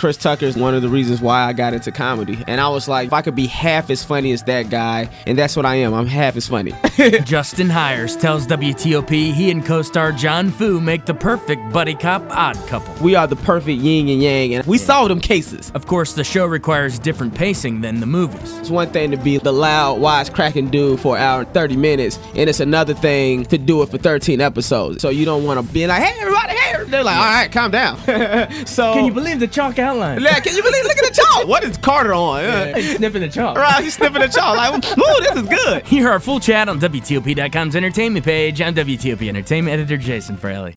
Chris Tucker is one of the reasons why I got into comedy. And I was like, if I could be half as funny as that guy, and that's what I am. I'm half as funny. Justin Hires tells WTOP he and co-star John Fu make the perfect buddy cop odd couple. We are the perfect yin and yang, and we solve them cases. Of course, the show requires different pacing than the movies. It's one thing to be the loud, wisecracking dude for an hour and 30 minutes, and it's another thing to do it for 13 episodes. So you don't want to be like, hey, everybody, hey. They're like, all right, calm down. So can you believe the chalk outline? Yeah, can you believe? Look at the chalk. What is Carter on? He's sniffing the chalk. Right, he's sniffing the chalk. Like, ooh, this is good. Hear our full chat on WTOP.com's entertainment page. I'm WTOP Entertainment Editor Jason Fraley.